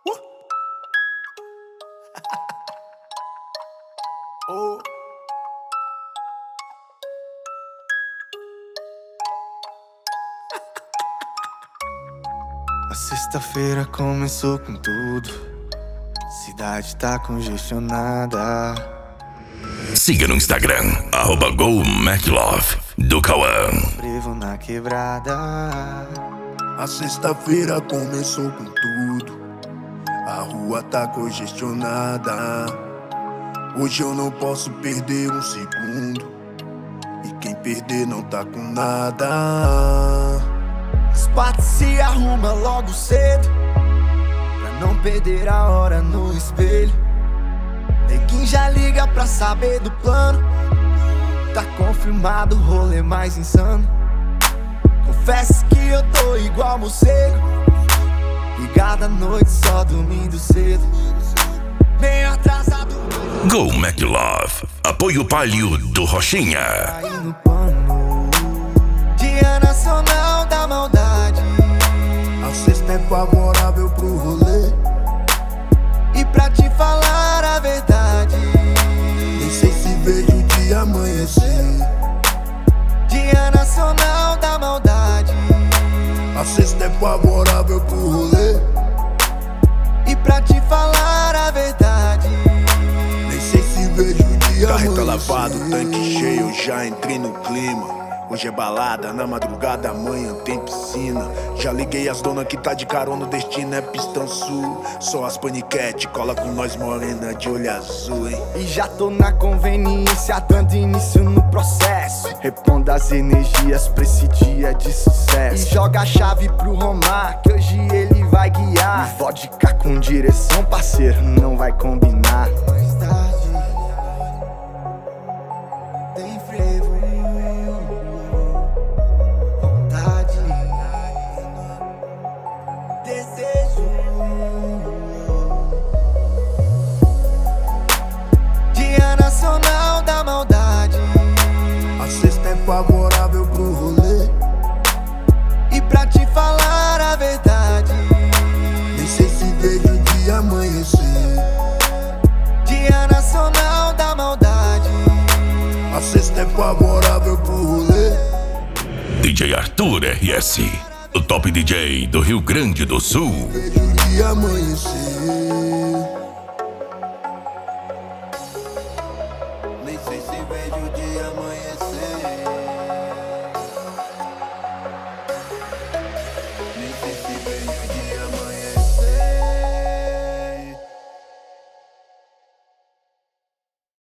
Oh. A sexta-feira começou com tudo. Cidade tá congestionada. Siga no Instagram, @GoMacLove, do Cauã. Frevo na quebrada. A sexta-feira começou com tudo. A rua tá congestionada. Hoje eu não posso perder um segundo. E quem perder não tá com nada. As patas se arruma logo cedo, pra não perder a hora no espelho. Neguinho já liga pra saber do plano. Tá confirmado o rolê mais insano. Confesso que eu tô igual morcego, ligado à noite só dormindo cedo. Meio atrasado. GoMacLove, apoio palio do Rochinha. Aí no pano, Dia Nacional da Maldade. A sexta é favorável pro rolê. E pra te falar a verdade, Nem sei se vejo o dia amanhecer. Dia Nacional da Maldade. A sexta é favorável pro rolê. E pra te falar a verdade, Nem sei se vejo o dia Carreta amanhecer. lavado, tanque cheio, eu já entrei no clima. Hoje é balada, na madrugada amanhã tem piscina. Já liguei as donas que tá de carona, o destino é pistão sul. Só as paniquete, cola com nós morena de olho azul, hein. e já tô na conveniência, dando início no processo. Repondo as energias pra esse dia de sucesso. E joga a chave pro Romar, que hoje ele vai guiar. E vodka com direção, parceiro, não vai combinar. Mais tarde tem frevo, vontade, desejo. Dia Nacional da Maldade. A sexta é favorável pro rolê. E pra te falar a verdade, Nem sei se vejo o dia amanhecer. Dia Nacional da Maldade. A sexta é favorável pro rolê. DJ Arthur RS, o top DJ do Rio Grande do Sul. Vejo o dia amanhecer.